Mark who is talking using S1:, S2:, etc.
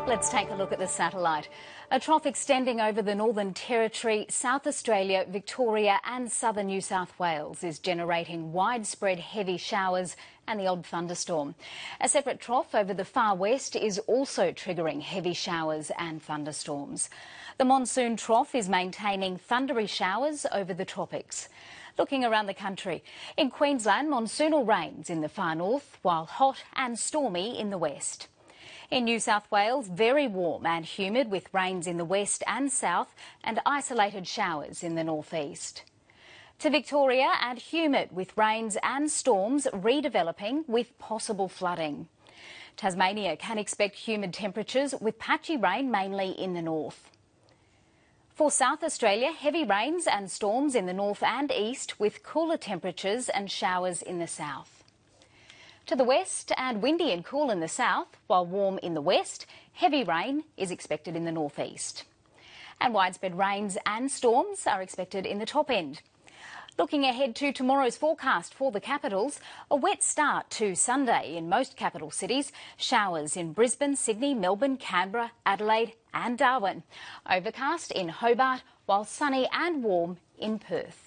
S1: Let's take a look at the satellite. A trough extending over the Northern Territory, South Australia, Victoria and southern New South Wales is generating widespread heavy showers and the odd thunderstorm. A separate trough over the far west is also triggering heavy showers and thunderstorms. The monsoon trough is maintaining thundery showers over the tropics. Looking around the country, in Queensland, monsoonal rains in the far north, while hot and stormy in the west. In New South Wales, very warm and humid with rains in the west and south and isolated showers in the northeast. To Victoria, and humid with rains and storms redeveloping with possible flooding. Tasmania can expect humid temperatures with patchy rain mainly in the north. For South Australia, heavy rains and storms in the north and east with cooler temperatures and showers in the south. To the west, and windy and cool in the south, while warm in the west, heavy rain is expected in the northeast. And widespread rains and storms are expected in the top end. Looking ahead to tomorrow's forecast for the capitals, a wet start to Sunday in most capital cities, showers in Brisbane, Sydney, Melbourne, Canberra, Adelaide and Darwin. Overcast in Hobart, while sunny and warm in Perth.